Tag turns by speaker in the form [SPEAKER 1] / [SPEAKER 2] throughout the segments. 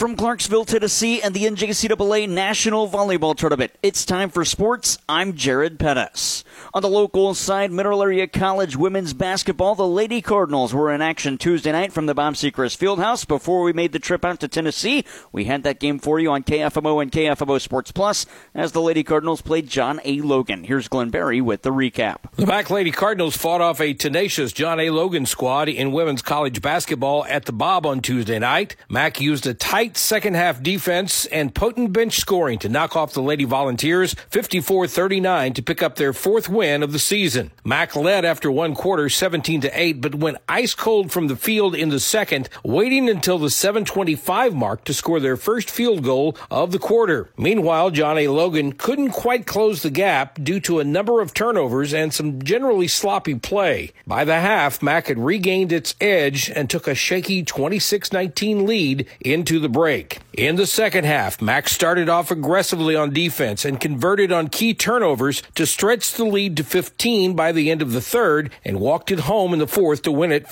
[SPEAKER 1] From Clarksville, Tennessee, and the NJCAA National Volleyball Tournament, it's time for sports. I'm Jared Pettis. On the local side, Mineral Area College women's basketball, the Lady Cardinals were in action Tuesday night from the Bob Sechrist Fieldhouse. Before we made the trip out to Tennessee, we had that game for you on KFMO and KFMO Sports Plus as the Lady Cardinals played John A. Logan. Here's Glenn Berry with the recap.
[SPEAKER 2] The Mac Lady Cardinals fought off a tenacious John A. Logan squad in women's college basketball at the Bob on Tuesday night. Mac used a tight second-half defense and potent bench scoring to knock off the Lady Volunteers 54-39 to pick up their fourth win of the season. Mac led after one quarter 17-8, but went ice cold from the field in the second, waiting until the 7:25 mark to score their first field goal of the quarter. Meanwhile, John A. Logan couldn't quite close the gap due to a number of turnovers and some generally sloppy play. By the half, Mac had regained its edge and took a shaky 26-19 lead into the break. In the second half, Mac started off aggressively on defense and converted on key turnovers to stretch the lead to 15 by the end of the third and walked it home in the fourth to win it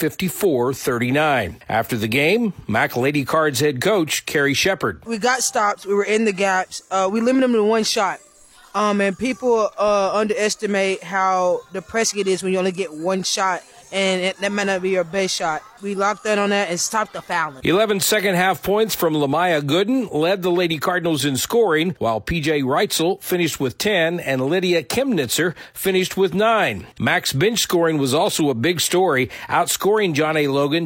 [SPEAKER 2] 54-39. After the game, Mac Lady Cards head coach Carrie Shepard.
[SPEAKER 3] We got stops. We were in the gaps. We limited them to one shot. And people underestimate how depressing it is when you only get one shot, and that might not be your best shot. We locked in on that and stopped the fouling.
[SPEAKER 2] 11 second-half points from Lamaya Gooden led the Lady Cardinals in scoring, while P.J. Reitzel finished with 10 and Lydia Kimnitzer finished with 9. Mac's bench scoring was also a big story, outscoring John A. Logan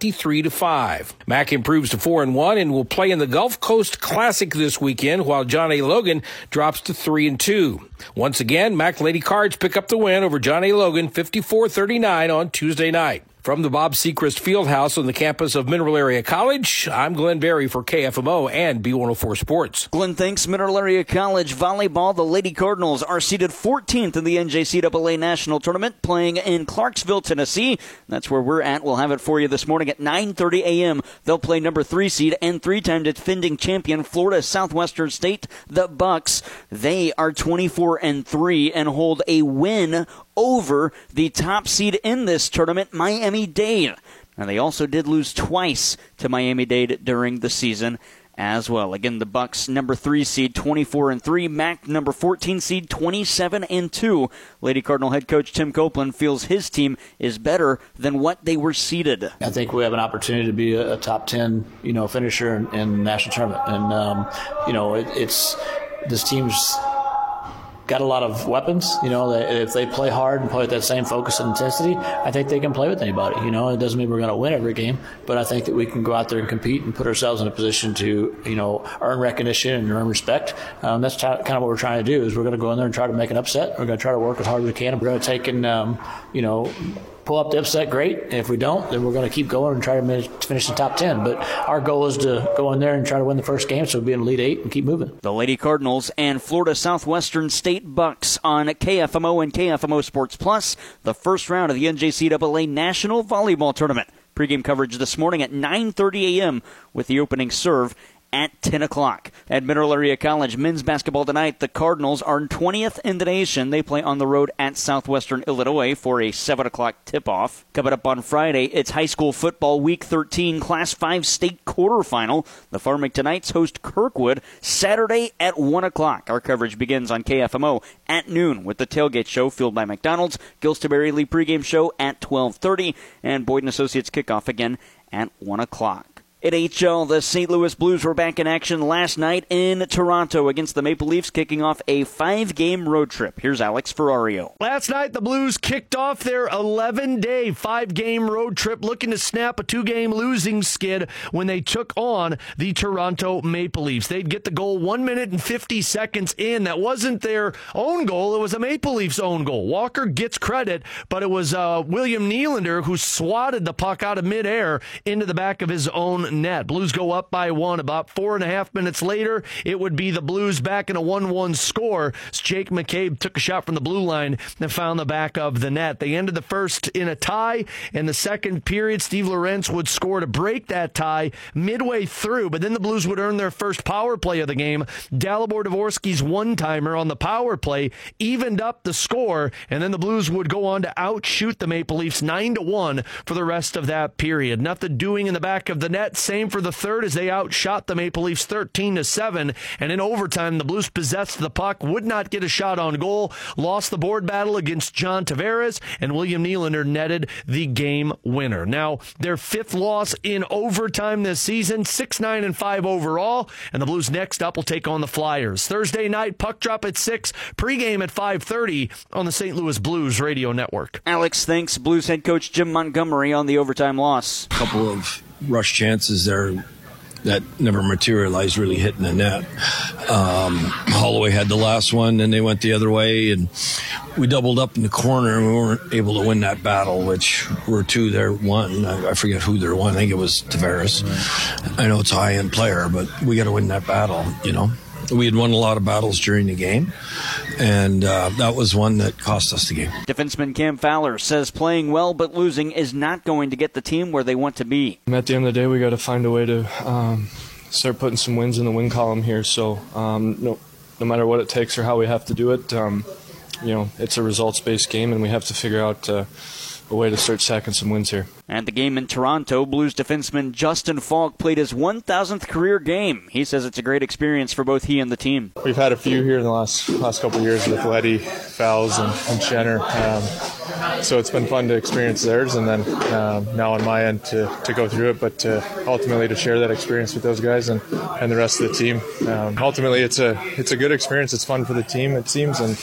[SPEAKER 2] 23-5. Mac improves to 4-1 and will play in the Gulf Coast Classic this weekend, while John A. Logan drops to 3-2. Once again, Mac Lady Cards pick up the win over John A. Logan 54-39 on Tuesday night. From the Bob Sechrist Fieldhouse on the campus of Mineral Area College, I'm Glenn Berry for KFMO and B104 Sports.
[SPEAKER 1] Glenn, thanks. Mineral Area College volleyball. The Lady Cardinals are seated 14th in the NJCAA National Tournament, playing in Clarksville, Tennessee. That's where we're at. We'll have it for you this morning at 9:30 a.m. They'll play number 3 seed and 3-time defending champion Florida Southwestern State, the Bucks. They are 24-3 and hold a win over the top seed in this tournament, Miami-Dade. Now, they also did lose twice to Miami-Dade during the season as well. Again, the Bucks, number 3 seed, 24-3. Mac, number 14 seed, 27-2. Lady Cardinal head coach Tim Copeland feels his team is better than what they were seeded.
[SPEAKER 4] I think we have an opportunity to be a top 10, finisher in the national tournament. And, it's this team's got a lot of weapons. If they play hard and play with that same focus and intensity, I think they can play with anybody. It doesn't mean we're going to win every game, but I think that we can go out there and compete and put ourselves in a position to, earn recognition and earn respect. That's kind of what we're trying to do. Is we're going to go in there and try to make an upset. We're going to try to work as hard as we can. We're going to take and pull up the upset, great. And if we don't, then we're going to keep going and try to finish the top 10. But our goal is to go in there and try to win the first game, so we'll be in the Elite 8 and keep moving.
[SPEAKER 1] The Lady Cardinals and Florida Southwestern State Bucks on KFMO and KFMO Sports Plus, the first round of the NJCAA National Volleyball Tournament. Pre-game coverage this morning at 9:30 a.m. with the opening serve at 10 o'clock. At Mineral Area College men's basketball tonight, the Cardinals are 20th in the nation. They play on the road at Southwestern Illinois for a 7 o'clock tip-off. Coming up on Friday, it's high school football Week 13 Class 5 state quarterfinal. The Farmington Knights host Kirkwood Saturday at 1 o'clock. Our coverage begins on KFMO at noon with the tailgate show fueled by McDonald's, Gilsta-Berry Lee pregame show at 12:30, and Boyd & Associates kickoff again at 1 o'clock. At HL, the St. Louis Blues were back in action last night in Toronto against the Maple Leafs, kicking off a 5-game road trip. Here's Alex Ferrario.
[SPEAKER 5] Last night, the Blues kicked off their 11-day 5-game road trip, looking to snap a 2-game losing skid when they took on the Toronto Maple Leafs. They'd get the goal 1 minute and 50 seconds in. That wasn't their own goal. It was the Maple Leafs' own goal. Walker gets credit, but it was William Nylander who swatted the puck out of midair into the back of his own net. Blues go up by 1. About 4.5 minutes later, it would be the Blues back in a 1-1 score. Jake McCabe took a shot from the blue line and found the back of the net. They ended the first in a tie. In the second period, Steve Lorentz would score to break that tie midway through, but then the Blues would earn their first power play of the game. Dalibor Dvorsky's one-timer on the power play evened up the score, and then the Blues would go on to outshoot the Maple Leafs 9-1 for the rest of that period. Nothing doing in the back of the net. set, same for the third as they outshot the Maple Leafs 13-7. And in overtime, the Blues possessed the puck, would not get a shot on goal, lost the board battle against John Tavares, and William Nylander netted the game winner. Now, their 5th loss in overtime this season, 6-9-5 overall, and the Blues next up will take on the Flyers. Thursday night, puck drop at 6, pregame at 5:30 on the St. Louis Blues radio network.
[SPEAKER 1] Alex thanks Blues head coach Jim Montgomery on the overtime loss.
[SPEAKER 6] A couple of rush chances there that never materialized, really hitting the net. Holloway had the last one, and they went the other way, and we doubled up in the corner, and we weren't able to win that battle, which were 2 there, 1. I forget who there won. I think it was Tavares. I know it's a high-end player, but we got to win that battle, you know. We had won a lot of battles during the game, and that was one that cost us the game.
[SPEAKER 1] Defenseman Cam Fowler says playing well but losing is not going to get the team where they want to be.
[SPEAKER 7] At the end of the day, we got to find a way to start putting some wins in the win column here. So no matter what it takes or how we have to do it, it's a results-based game, and we have to figure out a way to start stacking some wins here.
[SPEAKER 1] At the game in Toronto, Blues defenseman Justin Falk played his 1,000th career game. He says it's a great experience for both he and the team.
[SPEAKER 7] We've had a few here in the last couple of years with Leddy, Fowles, and Schenner. So it's been fun to experience theirs, and then now on my end to go through it, but ultimately to share that experience with those guys and the rest of the team. Ultimately, it's a good experience. It's fun for the team, it seems, and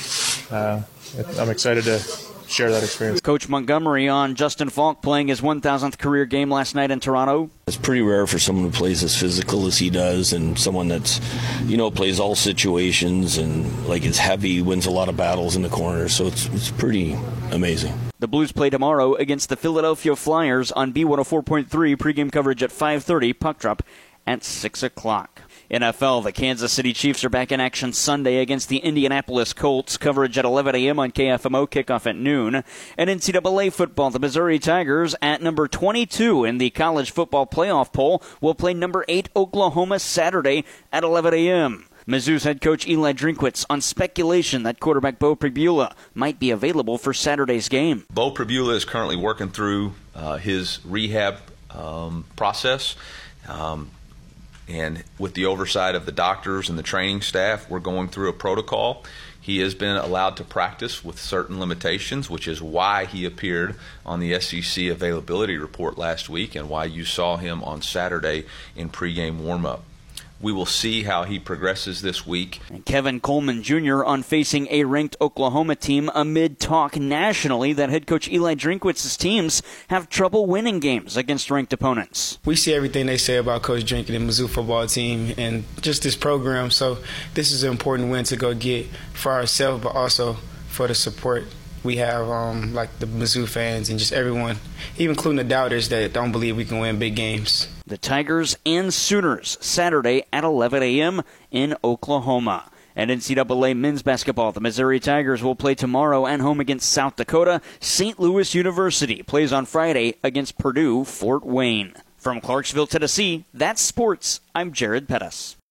[SPEAKER 7] I'm excited to share that experience.
[SPEAKER 1] Coach Montgomery on Justin Falk playing his 1,000th career game last night in Toronto.
[SPEAKER 6] It's pretty rare for someone who plays as physical as he does, and someone that's, plays all situations and is heavy, wins a lot of battles in the corner. So it's pretty amazing.
[SPEAKER 1] The Blues play tomorrow against the Philadelphia Flyers on B104.3. Pregame coverage at 5:30. Puck drop at 6 o'clock. NFL, the Kansas City Chiefs are back in action Sunday against the Indianapolis Colts. Coverage at 11 a.m. on KFMO, kickoff at noon. And NCAA football, the Missouri Tigers at number 22 in the college football playoff poll will play number 8 Oklahoma Saturday at 11 a.m. Mizzou's head coach Eli Drinkwitz on speculation that quarterback Beau Pribula might be available for Saturday's game.
[SPEAKER 8] Beau Pribula is currently working through his rehab process. And with the oversight of the doctors and the training staff, we're going through a protocol. He has been allowed to practice with certain limitations, which is why he appeared on the SEC availability report last week and why you saw him on Saturday in pregame warm-up. We will see how he progresses this week.
[SPEAKER 1] And Kevin Coleman Jr. on facing a ranked Oklahoma team amid talk nationally that head coach Eli Drinkwitz's teams have trouble winning games against ranked opponents.
[SPEAKER 9] We see everything they say about Coach Drink and the Mizzou football team and just this program, so this is an important win to go get for ourselves, but also for the support we have, like the Mizzou fans and just everyone, even including the doubters that don't believe we can win big games.
[SPEAKER 1] The Tigers and Sooners, Saturday at 11 a.m. in Oklahoma. And NCAA men's basketball, the Missouri Tigers will play tomorrow at home against South Dakota. St. Louis University plays on Friday against Purdue Fort Wayne. From Clarksville, Tennessee, that's sports. I'm Jared Pettis.